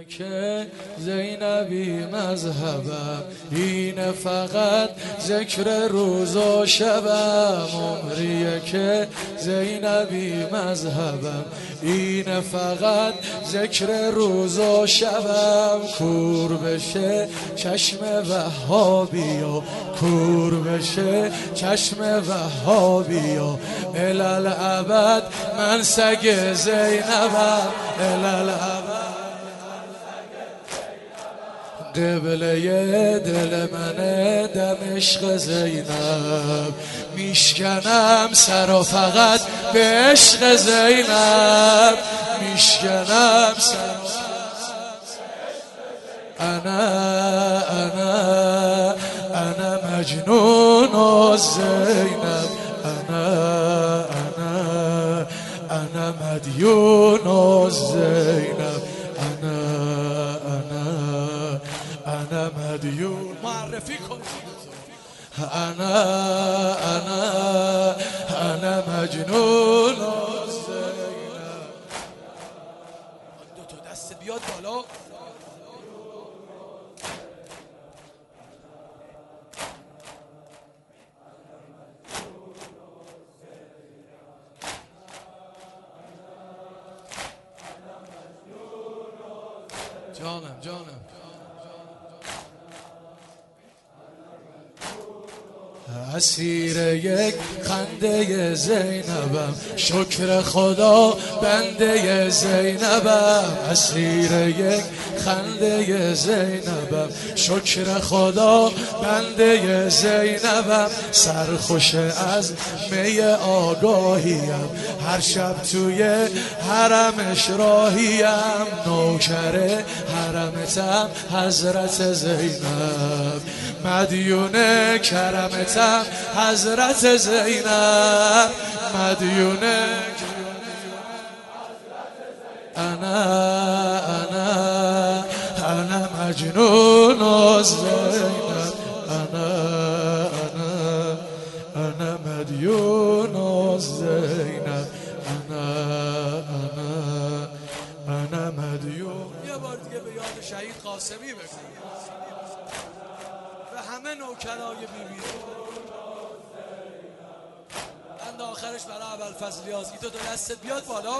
که زینبی مذهبم، اینه فقط ذکر روز و شبم. عمریه که زینبی مذهبم، اینه فقط ذکر روز و شبم. کور بشه چشم وهابیا، کور بشه چشم وهابیا، الالعبد من سگ زینبم، الالعبد قبله دل منه دمشق زینب. میشکنم سر و فقط به عشق زینب، میشکنم سر و انا مجنون زینب، انا مدیون زینب، انا مدیون. معرفی کن. انا مجنون زینب. دو تا دست بیاد بالا. جانم اسیر یک خنده زینبم، شکر خدا بنده زینبم. اسیر یک خنده زینبم، شکر خدا بنده زینبم. سرخوش از می آگاهیم، هر شب توی حرمش راهیم. نوکر حرمتم حضرت زینب، مدیون کرمتم حضرت زینب، مدیون. انا مجنون زینب، انا مدیون زینب، انا مدیون. یه بار دیگه به یاد شهید قاسمی بگو و همه نوکرای بیبی. بند آخرش برای ابوالفضل یازی. دو دستت بیاد بالا.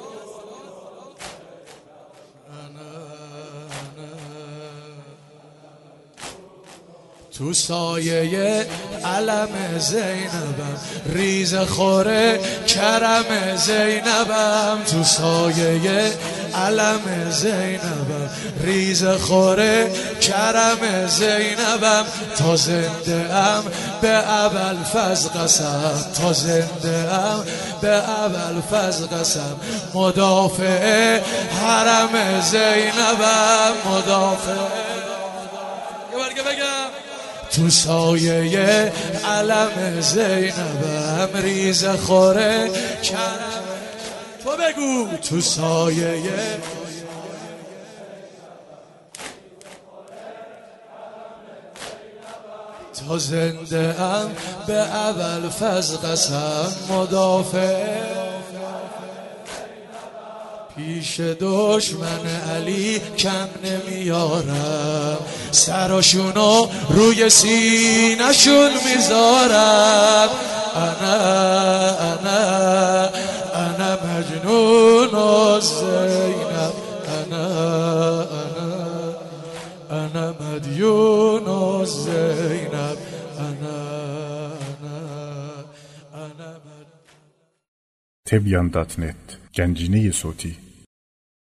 تو سایه علم زینبم، ریز خوره کرم زینبم. تو سایه علم زینبم، ریز خوره کرم زینبم. تا زنده ام به ابوالفضل قسم، تا زنده ام به ابوالفضل قسم. مدافع حرم زینبم، مدافع. یه بار که بگم تو سایه علم زینبم، ریز خوره کرم. تو بگو تو سایه تا زنده ام به ابوالفضل قسم. مدافع پیش دشمن علی کم نمیارم، سراشونو روی سینه‌شون میذارم. انا مجنون زینب، انا مدیون زینب، Tebyan.net Gənciniyi Soti